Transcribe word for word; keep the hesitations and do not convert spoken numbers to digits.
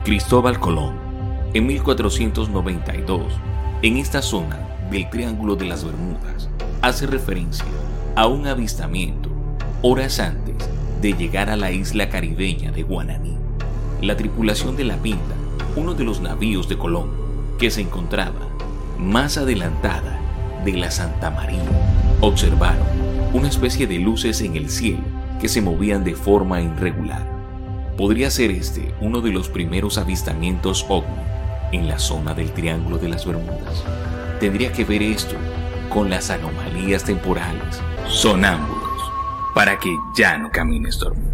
Cristóbal Colón, en mil cuatrocientos noventa y dos, en esta zona del Triángulo de las Bermudas, hace referencia a un avistamiento horas antes de llegar a la isla caribeña de Guananí. La tripulación de la Pinta, uno de los navíos de Colón, que se encontraba más adelantada de la Santa María, observaron una especie de luces en el cielo que se movían de forma irregular. ¿Podría ser este uno de los primeros avistamientos ovni en la zona del Triángulo de las Bermudas? ¿Tendría que ver esto con las anomalías temporales? Sonámbulos, para que ya no camines dormido.